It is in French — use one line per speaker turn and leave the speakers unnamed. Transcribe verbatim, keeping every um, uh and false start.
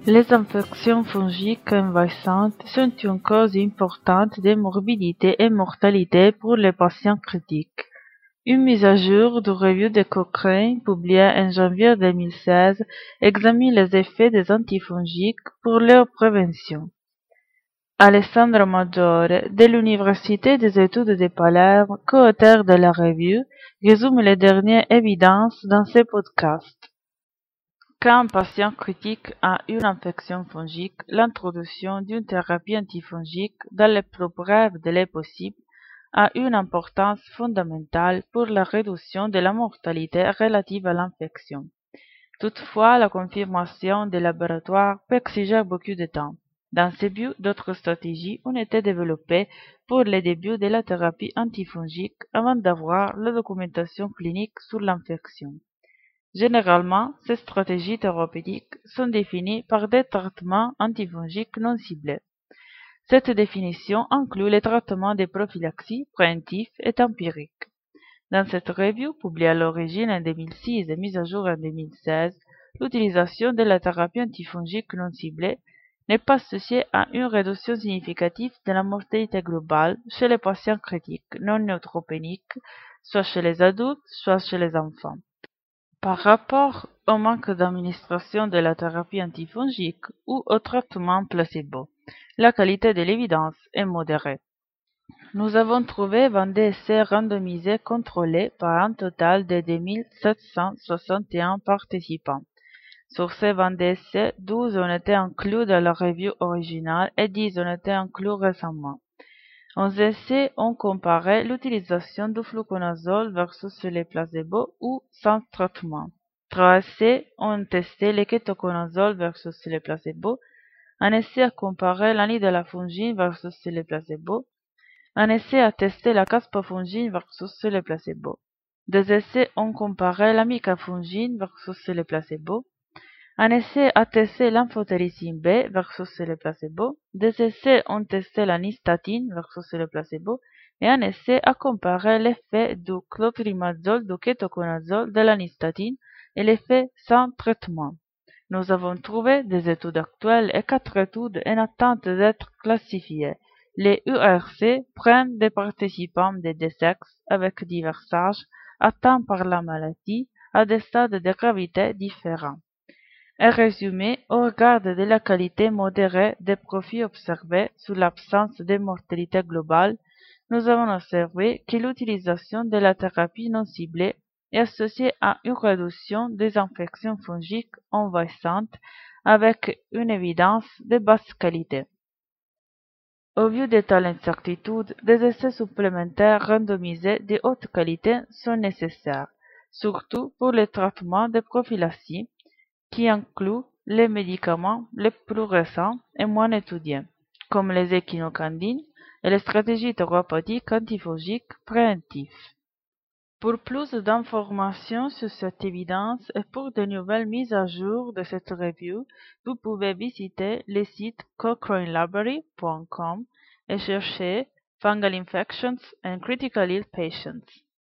Les infections fongiques envahissantes sont une cause importante de morbidité et mortalité pour les patients critiques. Une mise à jour du review de Cochrane, publiée en janvier deux mille seize, examine les effets des antifongiques pour leur prévention. Alessandro Maggiore, de l'Université des études de Palerme, co-auteur de la revue, résume les dernières évidences dans ce podcast. Quand un patient critique a une infection fongique, l'introduction d'une thérapie antifongique dans les plus brefs délais possibles a une importance fondamentale pour la réduction de la mortalité relative à l'infection. Toutefois, la confirmation des laboratoires peut exiger beaucoup de temps. Dans ce but, d'autres stratégies ont été développées pour le début de la thérapie antifongique avant d'avoir la documentation clinique sur l'infection. Généralement, ces stratégies thérapeutiques sont définies par des traitements antifongiques non ciblés. Cette définition inclut les traitements de prophylaxie préventifs et empiriques. Dans cette revue, publiée à l'origine en deux mille six et mise à jour en deux mille seize, l'utilisation de la thérapie antifongique non ciblée n'est pas associée à une réduction significative de la mortalité globale chez les patients critiques non neutropéniques, soit chez les adultes, soit chez les enfants. Par rapport au manque d'administration de la thérapie antifongique ou au traitement placebo, la qualité de l'évidence est modérée. Nous avons trouvé vingt-deux essais randomisés contrôlés par un total de deux mille sept cent soixante et un participants. Sur ces vingt-deux essais, douze ont été inclus dans la revue originale et dix ont été inclus récemment. onze essais ont comparé l'utilisation du fluconazole versus le placebo ou sans traitement. trois essais ont testé le ketoconazole versus le placebo. Un essai a comparé l'anidalafungine versus le placebo. Un essai a testé la caspofungine versus le placebo. Deux essais ont comparé l'amicafungine versus le placebo. Un essai a testé l'amphotericine B versus le placebo. Deux essais ont testé la nystatine versus le placebo. Et un essai a comparé l'effet du clotrimazole, du ketoconazole, de la nystatine et l'effet sans traitement. Nous avons trouvé des études actuelles et quatre études en attente d'être classifiées. Les U R C prennent des participants de deux sexes avec divers âges atteints par la maladie à des stades de gravité différents. Un résumé, au regard de la qualité modérée des profils observés sous l'absence de mortalité globale, nous avons observé que l'utilisation de la thérapie non ciblée est associée à une réduction des infections fongiques envahissantes avec une évidence de basse qualité. Au vu de telles incertitudes, des essais supplémentaires randomisés de haute qualité sont nécessaires, surtout pour les traitements de prophylaxie, qui incluent les médicaments les plus récents et moins étudiés, comme les échinocandines et les stratégies thérapeutiques antifongiques préventives. Pour plus d'informations sur cette évidence et pour de nouvelles mises à jour de cette review, vous pouvez visiter le site cochrane library point com et chercher Fungal Infections and Critical Ill Patients.